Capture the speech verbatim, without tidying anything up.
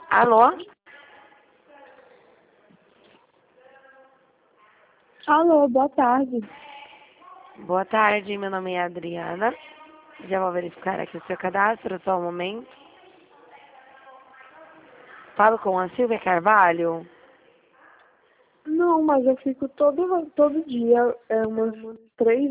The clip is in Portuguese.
Alô? Alô, boa tarde. Boa tarde, meu nome é Adriana. Já vou verificar aqui o seu cadastro, só um momento. Falo com a Silvia Carvalho. Não, mas eu fico todo, todo dia, é, umas três